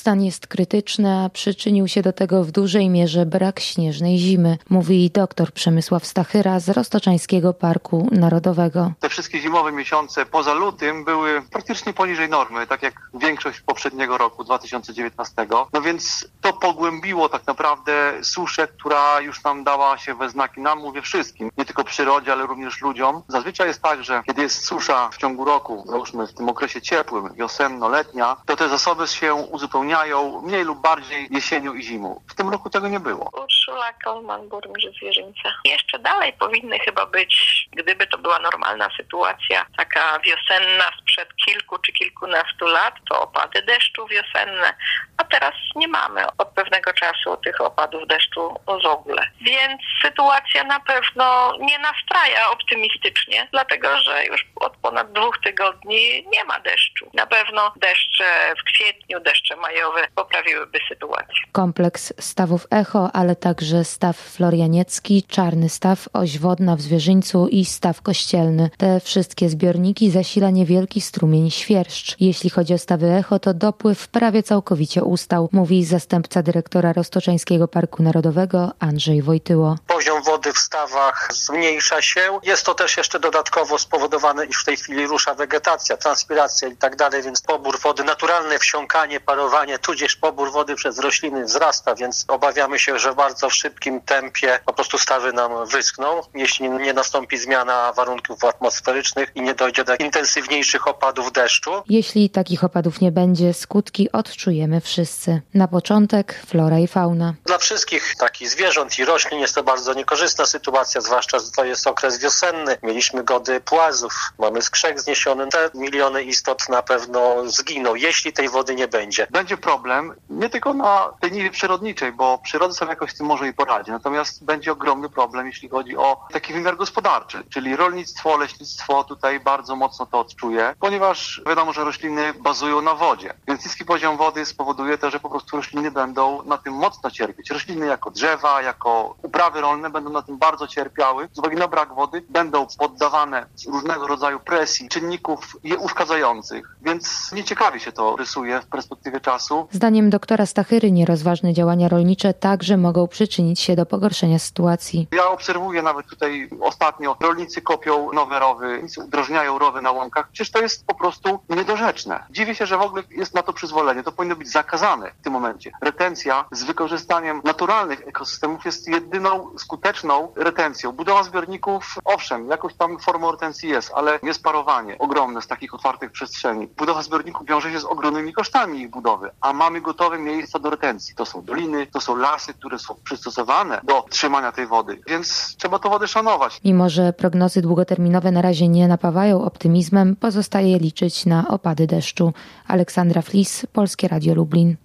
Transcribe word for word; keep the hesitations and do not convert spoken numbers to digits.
Stan jest krytyczny, a przyczynił się do tego w dużej mierze brak śnieżnej zimy, mówi dr Przemysław Stachyra z Roztoczańskiego Parku Narodowego. Te wszystkie zimowe miesiące poza lutym były praktycznie poniżej normy, tak jak większość poprzedniego roku, dwa tysiące dziewiętnastego. No więc to pogłębiło tak naprawdę suszę, która już nam dała się we znaki, nam mówię wszystkim, nie tylko przyrodzie, ale również ludziom. Zazwyczaj jest tak, że kiedy jest susza w ciągu roku, załóżmy w tym okresie ciepłym, wiosenno-letnia, to te zasoby się uzupełniają mniej lub bardziej jesienią i zimą. W tym roku tego nie było. Urszula Kolman, burmistrz Zwierzyńca. Jeszcze dalej powinny chyba być, gdyby to była normalna sytuacja, taka wiosenna sprzed kilku czy kilkunastu lat, to opady deszczu wiosenne, a teraz nie mamy od pewnego czasu tych opadów deszczu w ogóle. Więc sytuacja na pewno nie nastraja optymistycznie, dlatego że już od ponad dwóch tygodni nie ma deszczu. Na pewno deszcze w kwietniu, deszcze majowe poprawiłyby sytuację. Kompleks stawów Echo, ale także staw florianiecki, Czarny Staw, Oś Wodna w Zwierzyńcu i staw kościelny. Te wszystkie zbiorniki zasila niewielki strumień Świerszcz. Jeśli chodzi o stawy Echo, to dopływ prawie całkowicie ustał, mówi zastępca dyrektora Roztoczańskiego Parku Narodowego Andrzej Wojtyło. Poziom wody w stawach zmniejsza się. Jest to też jeszcze dodatkowo spowodowane, iż w tej chwili rusza wegetacja, transpiracja i tak dalej, więc pobór wody, naturalne wsiąkanie, parowanie, tudzież pobór wody przez rośliny wzrasta, więc obawiamy się, że w bardzo szybkim tempie po prostu stawy nam wyschną, jeśli nie nastąpi zmiana warunków atmosferycznych i nie dojdzie do intensywniejszych opadów deszczu. Jeśli takich opadów nie będzie, skutki odczujemy wszyscy. Na początek flora i fauna. Dla wszystkich takich zwierząt i roślin jest to bardzo niekorzystna sytuacja, zwłaszcza, że to jest okres wiosenny. Mieliśmy gody płazów, mamy skrzek zniesiony. Te miliony istot na pewno zginą, jeśli tej wody nie będzie. Będzie problem nie tylko na tej niwie przyrodniczej, bo przyroda sobie jakoś z tym może i poradzi. Natomiast będzie ogromny problem, jeśli chodzi o taki wymiar gospodarczy, czyli rolnictwo, leśnictwo tutaj bardzo mocno to odczuje, ponieważ wiadomo, że rośliny bazują na wodzie. Więc niski poziom wody spowoduje to, że po prostu rośliny będą na tym mocno cierpieć. Rośliny jako drzewa, jako uprawy rolne będą na tym bardzo cierpiały. Z uwagi na brak wody będą poddawane różnego rodzaju presji, czynników je uszkadzających. Więc nieciekawie się to rysuje w perspektywie czasu. Zdaniem doktora Stachyry nierozważne działania rolnicze także mogą przyczynić się do pogorszenia sytuacji. Ja obserwuję nawet tutaj ostatnio, rolnicy kopią nowe rowy, udrożniają rowy na łąkach. Przecież to jest po prostu niedorzeczne. Dziwię się, że w ogóle jest na to przyzwolenie. To powinno być zakazane w tym momencie. Retencja z wykorzystaniem naturalnych ekosystemów jest jedyną skuteczną retencją. Budowa zbiorników, owszem, jakąś tam formą retencji jest, ale jest parowanie ogromne z takich otwartych przestrzeni. Budowa zbiorników wiąże się z ogromnymi kosztami ich budowy, a mamy gotowe miejsca do retencji. To są doliny, to są lasy, które są przystosowane do trzymania tej wody, więc trzeba tę wodę szanować. Mimo że prognozy długoterminowe na razie nie napawają optymizmem, pozostaje liczyć na opady deszczu. Aleksandra Flis, Polskie Radio Lublin.